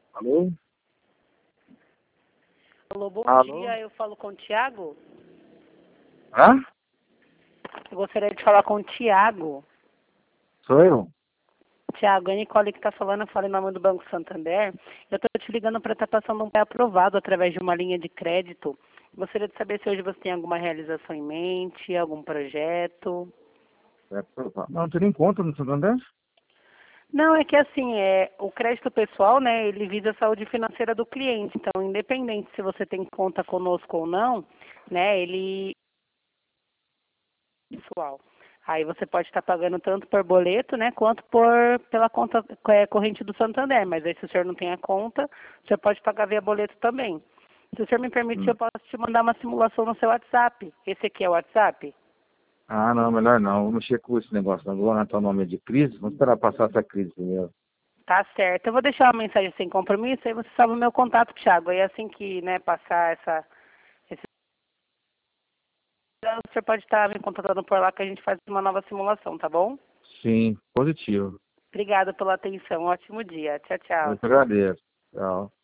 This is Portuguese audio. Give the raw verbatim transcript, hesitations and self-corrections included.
Alô? Alô, bom Alô? dia, eu falo com o Tiago. Hã? Eu gostaria de falar com o Tiago. Sou eu? Tiago, é a Nicole que está falando, eu falo em nome do Banco Santander. Eu estou te ligando para estar passando um pé aprovado através de uma linha de crédito. Gostaria de saber se hoje você tem alguma realização em mente, algum projeto. É, não, não tem nem conta no Santander? Não, é que assim, é, o crédito pessoal, né, ele visa a saúde financeira do cliente. Então, independente se você tem conta conosco ou não, né, ele pessoal. Aí você pode estar pagando tanto por boleto, né, quanto por pela conta é, corrente do Santander. Mas aí se o senhor não tem a conta, o senhor pode pagar via boleto também. Se o senhor me permitir, Hum. eu posso te mandar uma simulação no seu WhatsApp. Esse aqui é o WhatsApp? Ah, não, melhor não. Vou mexer com esse negócio. Não vou anotar o nome de crise. Vamos esperar passar essa crise primeiro. Tá certo. Eu vou deixar uma mensagem sem compromisso, aí você salva o meu contato, Thiago. Aí assim que, né, passar essa... Esse... O senhor pode estar me contatando por lá que a gente faz uma nova simulação, tá bom? Sim, positivo. Obrigada pela atenção. Ótimo dia. Tchau, Eu tchau. te agradeço. Tchau.